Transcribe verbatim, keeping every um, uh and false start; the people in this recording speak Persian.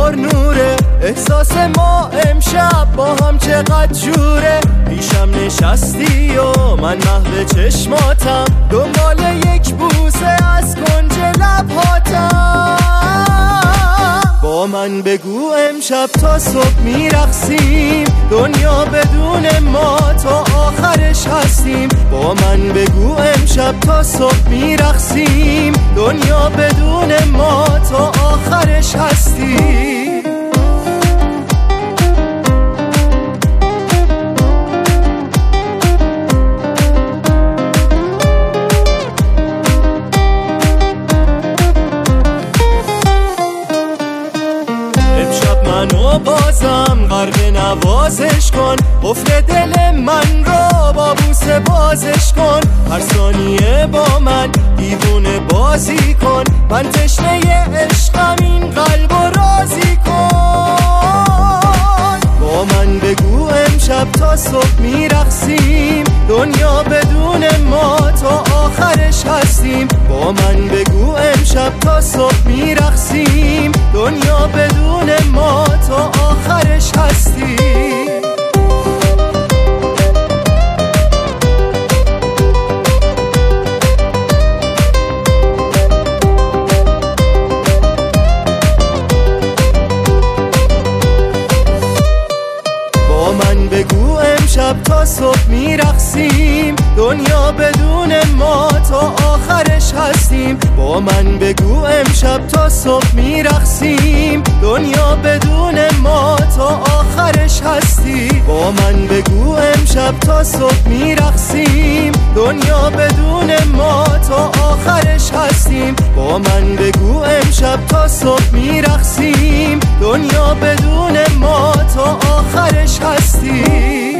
پر نوره، احساس ما امشب با هم چقدر جوره. پیشم نشستی و من محو چشماتم، دنبال یک بوسه از کنج لبهاتم. با من بگو امشب تا صبح میرقصیم، دنیا بدون ما تا آخرش هستیم. با من بگو امشب تا صبح میرقصیم، دنیا بدون ما تا آخرش هستیم. منو بازم غرق نوازش کن، قفل دل من رو با بوسه بازش کن. هر ثانیه با من دیوونه بازی کن، من تشنه عشقم این قلب رو راضی کن. با من بگو امشب تا صبح میرقصیم، دنیا بدون ما تا آخرش هستیم. با من بگو امشب تا صبح میرقصیم، دنیا بدون ما تا آخرش هستیم. با من بگو امشب تا صبح میرقصیم، دنیا بدون ما تا آخرش هستیم. با من بگو امشب تا صبح میرقصیم، دنیا بدون ما تا آخرش هستیم. با من بگو امشب تا صبح میرقصیم، دنیا بدون ما تا آخرش هستیم. با من بگو امشب تا صبح میرقصیم، دنیا بدون ما تا آخرش هستیم.